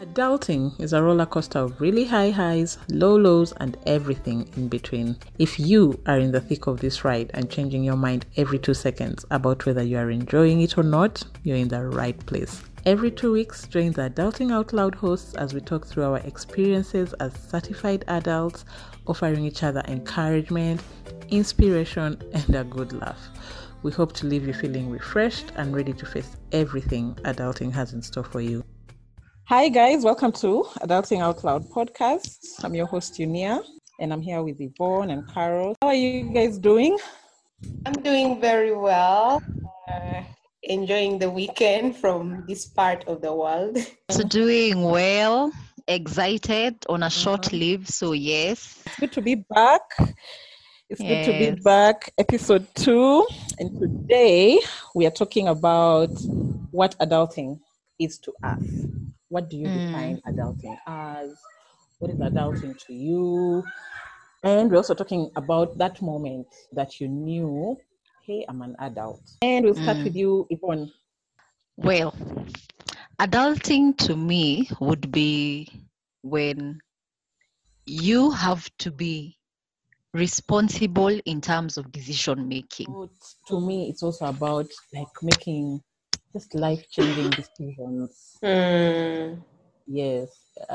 Adulting is a roller coaster of really high highs, low lows, and everything in between. If you are in the thick of this ride and changing your mind every 2 seconds about whether you are enjoying it or not, you're in the right place. Every 2 weeks, join the Adulting Out Loud hosts as we talk through our experiences as certified adults, offering each other encouragement, inspiration, and a good laugh. We hope to leave you feeling refreshed and ready to face everything adulting has in store for you. Hi guys, welcome to Adulting Out Loud podcast. I'm your host Unia, and I'm here with Yvonne and Carol. How are you guys doing? I'm doing very well. Enjoying the weekend from this part of the world. So doing well, excited on a short leave. So yes. It's good to be back. Good to be back. Episode 2. And today we are talking about what adulting is to us. What do you define adulting as? What is adulting to you? And we're also talking about that moment that you knew, hey, I'm an adult. And we'll start with you, Yvonne. Well, adulting to me would be when you have to be responsible in terms of decision making. To me, it's also about like making just life-changing decisions. Yes.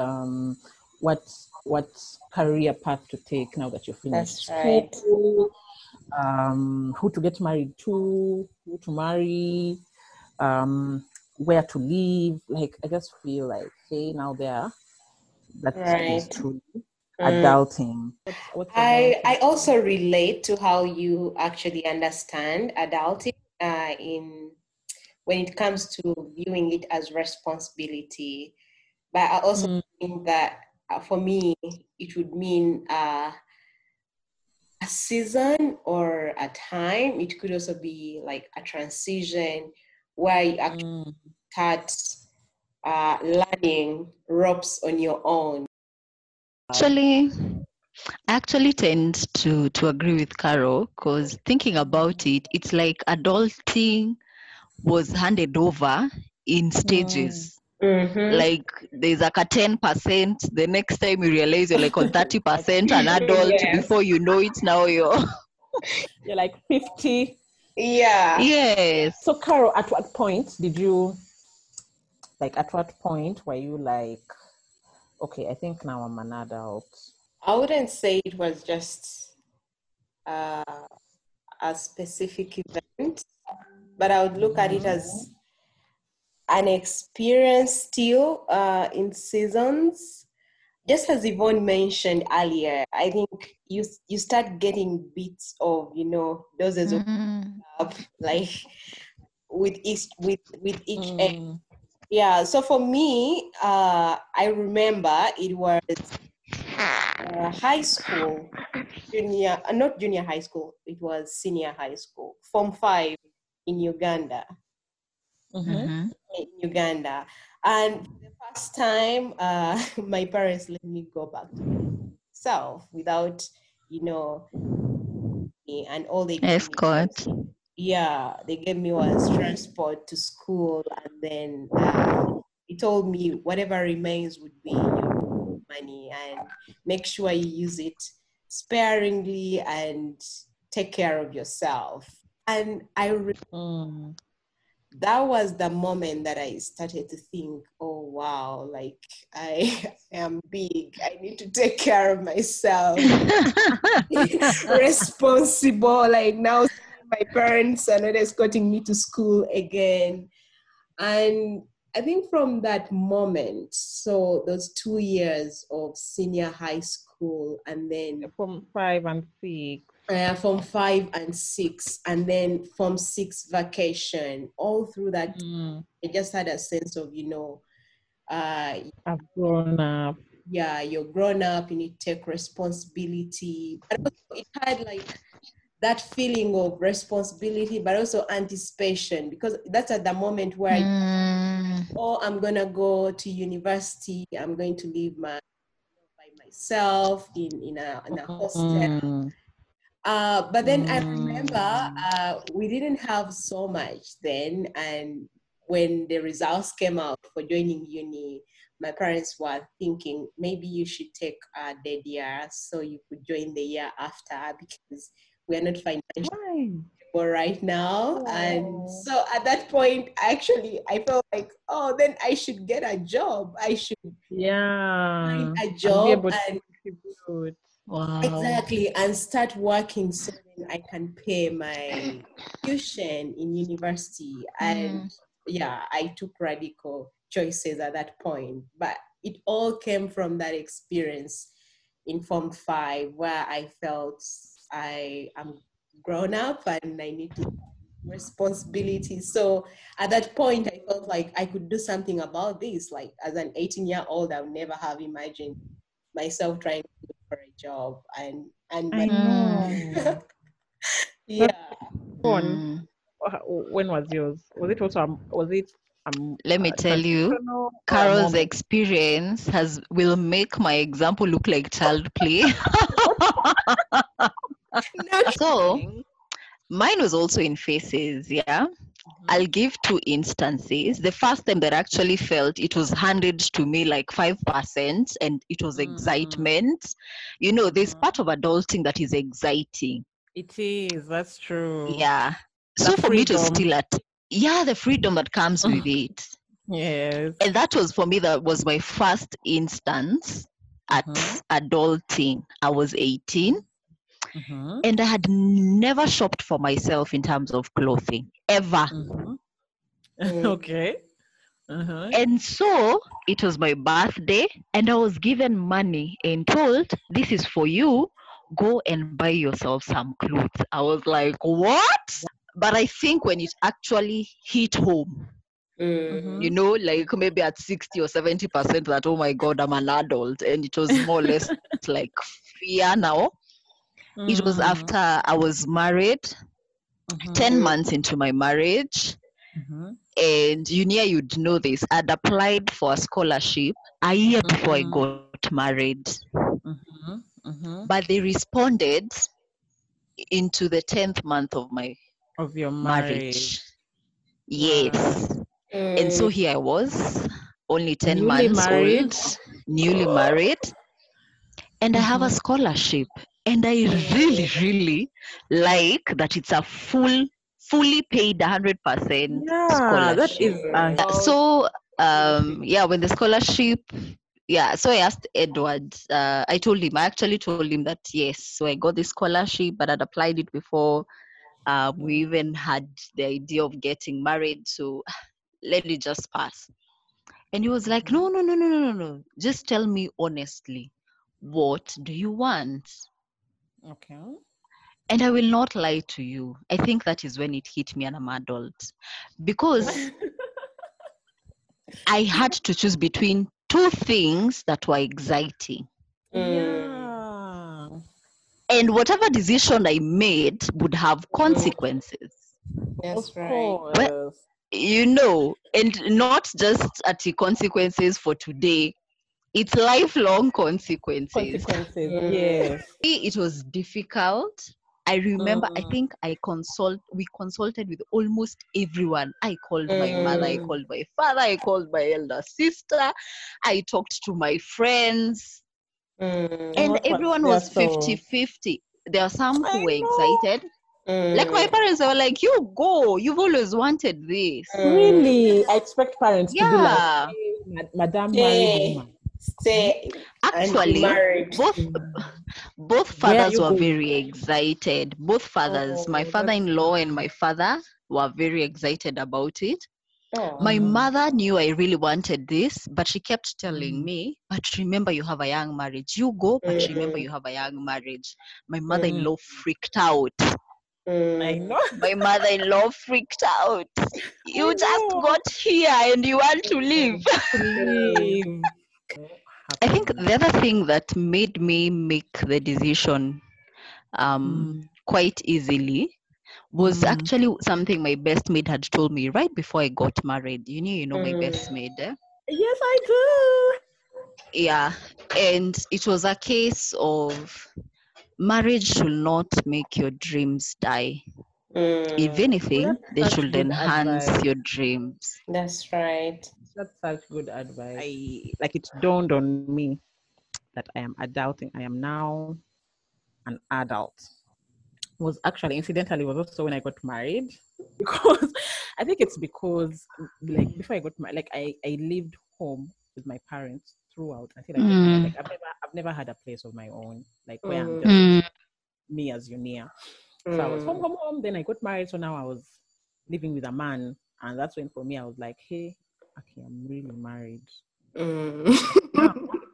What career path to take now that you're finished school? Who to get married to? Who to marry? Where to live? Like I just feel like, hey, now that is truly adulting. What's adulting? I also relate to how you actually understand adulting when it comes to viewing it as responsibility. But I also think that for me, it would mean a season or a time. It could also be like a transition where you actually start learning ropes on your own. I actually tend to agree with Carol, because thinking about it, it's like adulting was handed over in stages. Like there's like a 10%, the next time you realize you're like on 30% an adult. Before you know it, now you're like 50. Yeah. Yes. So Carol, at what point were you like, okay, I think now I'm an adult? I wouldn't say it was just a specific event, but I would look at it as an experience still in seasons. Just as Yvonne mentioned earlier, I think you start getting bits of, doses of like with each end. Yeah. So for me, I remember it was high school, not junior high school. It was senior high school, Form 5 in Uganda. In Uganda. And for the first time, my parents let me go back to myself without, and all they escort. They gave me was transport to school, and then they told me whatever remains would be your money, and make sure you use it sparingly and take care of yourself. And that was the moment that I started to think, oh, wow, like I am big. I need to take care of myself. Responsible. Like now my parents are not escorting me to school again. And I think from that moment, so those 2 years of senior high school and then Form 5 and 6. Form 5 and 6, and then Form 6 vacation. All through that, I just had a sense of, I've grown up. Yeah, you're grown up, you need to take responsibility. But also it had like that feeling of responsibility, but also anticipation, because that's at the moment where I'm going to go to university, I'm going to live by myself in a hostel. But then I remember we didn't have so much then, and when the results came out for joining uni, my parents were thinking maybe you should take a dead year so you could join the year after, because we're not financially stable right now. And so at that point, actually, I felt like, oh, then I should get a job. I should find a And be job able to and contribute. Wow. exactly, and start working so then I can pay my tuition in university. And yeah, I took radical choices at that point, but it all came from that experience in Form 5, where I felt I am grown up and I need to take responsibility. So at that point, I felt like I could do something about this. Like as an 18-year-old, I would never have imagined myself trying to look for a job and I my know. yeah. One. When was yours? Was it also Let me tell you, transitional or a Carol's moment? experience will make my example look like child play. So mine was also in phases, yeah. I'll give two instances. The first time that I actually felt it was handed to me like 5%, and it was excitement. You know, there's part of adulting that is exciting. It is. That's true. Yeah. The So for me to freedom. still the freedom that comes with it. Yes. And that was for me, that was my first instance at adulting. I was 18. And I had never shopped for myself in terms of clothing, ever. Okay. And so it was my birthday, and I was given money and told, this is for you, go and buy yourself some clothes. I was like, what? But I think when it actually hit home, you know, like maybe at 60 or 70%, that, oh my God, I'm an adult. And it was more or less like fear now. It was after I was married, 10 months into my marriage. And you'd know this. I'd applied for a scholarship a year before I got married. But they responded into the 10th month of your marriage. marriage. Yes. And so here I was, only 10 Newly months married. old, newly married. And I have a scholarship. And I really, really like that it's a fully paid 100% scholarship. That is So when the scholarship, so I asked Edward, I actually told him that yes, so I got this scholarship, but I'd applied it before we even had the idea of getting married, so let it just pass. And he was like, no, just tell me honestly, what do you want? Okay. And I will not lie to you. I think that is when it hit me, and I'm adult. Because I had to choose between two things that were exciting. Yeah. And whatever decision I made would have consequences. That's Of right. course. Well, you know, and not just at the consequences for today, it's lifelong consequences. Yes. It was difficult. I remember, I think we consulted with almost everyone. I called my mother, I called my father, I called my elder sister, I talked to my friends, and everyone was 50-50. There are some who were excited. Like my parents, they were like, you go, you've always wanted this. Really? I expect parents to be like, Yeah. hey, Madam married woman. Stay Actually, married. both fathers were very excited. Both fathers, my father-in-law and my father, were very excited about it. My mother knew I really wanted this, but she kept telling me, but remember you have a young marriage. You go, but remember you have a young marriage. My mother-in-law freaked out. I know. My mother-in-law freaked out. You just got here and you want to leave. I think the other thing that made me make the decision quite easily was actually something my best maid had told me right before I got married. You know my best maid. Yes, I do. Yeah. And it was a case of marriage should not make your dreams die. If anything, Well, they that's should good enhance advice. your dreams. That's right. That's such good advice. It dawned on me that I am adulting. I am now an adult. Was actually incidentally was also when I got married, because I think it's because like before I got married, like I lived home with my parents throughout until I got married. Like I've never had a place of my own, like where I'm just Mm. me as Unia. So I was home. Then I got married, so now I was living with a man, and that's when for me I was like, hey, okay, I'm really married. Now,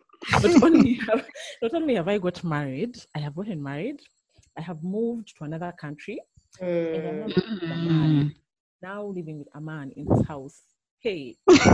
not only have I got married, I have gotten married. I have moved to another country, and I'm now living with a man. Now living with a man in this house. Hey,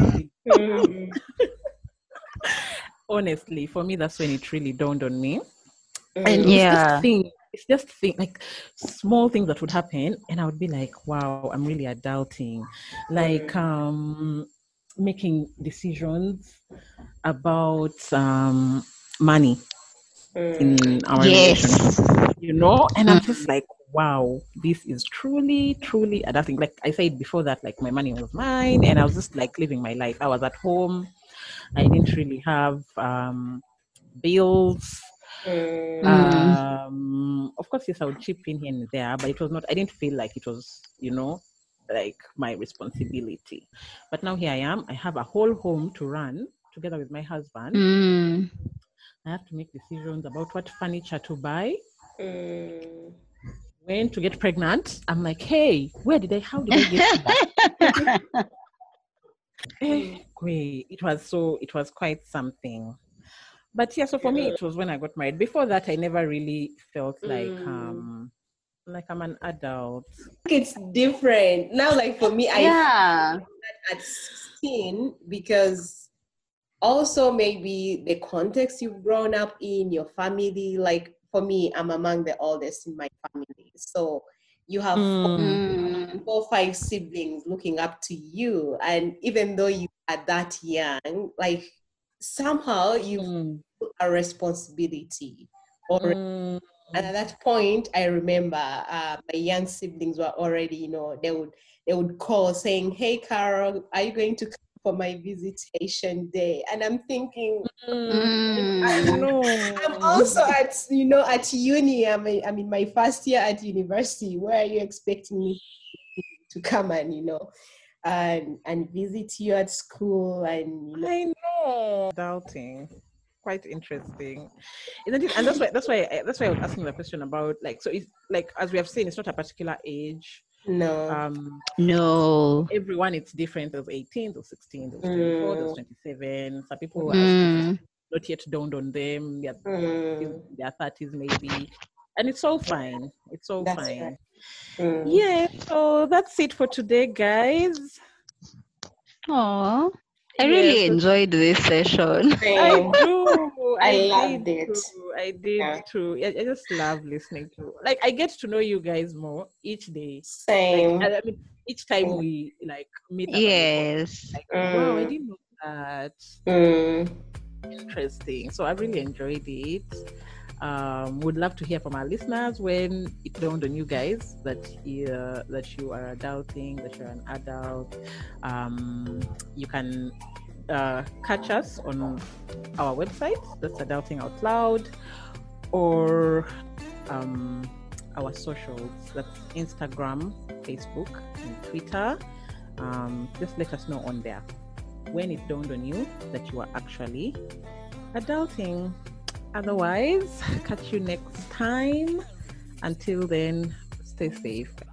honestly, for me, that's when it really dawned on me. And it's just like small things that would happen, and I would be like, wow, I'm really adulting. Like making decisions about money in our relationship, and I'm just like, wow, this is truly adulting. Like I said before that, like my money was mine, and I was just like living my life. I was at home. I didn't really have bills. Of course, yes, I would chip in here and there, but it was not, I didn't feel like it was, like my responsibility. But now here I am. I have a whole home to run together with my husband. I have to make decisions about what furniture to buy, when to get pregnant. I'm like, hey, how did I get to that? Great. It was quite something. But yeah, so for me, it was when I got married. Before that, I never really felt like I'm an adult. It's different now. Like for me, I feel that at 16, because also maybe the context you've grown up in, your family. Like for me, I'm among the oldest in my family, so you have 4 5 siblings looking up to you, and even though you are that young, like somehow you feel a responsibility. And at that point, I remember my young siblings were already, they would call saying, "Hey, Carol, are you going to come for my visitation day?" And I'm thinking, I'm also at uni. I'm in my first year at university. Where are you expecting me to come and visit you at school? And I know, doubting. Quite interesting, isn't it? And that's why I was asking the question about, like, so it's like, as we have seen, it's not a particular age. No. Everyone, it's different. There's 18, there's 16, there's 24, there's 27. Some people are not yet dawned on them. They're their 30s maybe, and it's all fine. It's all fine. Right. Yeah. So that's it for today, guys. Aww. I really enjoyed this session. I do. I loved it. I did too. I just love listening to. Like, I get to know you guys more each day. Same. Like, I mean, each time we meet. Yes. Like, wow, I didn't know that. Interesting. So I really enjoyed it. Would love to hear from our listeners when it dawned on you guys that you are adulting, that you're an adult. You can catch us on our website, that's Adulting Out Loud, or our socials, that's Instagram, Facebook, and Twitter. Just let us know on there when it dawned on you that you are actually adulting. Otherwise, catch you next time. Until then, stay safe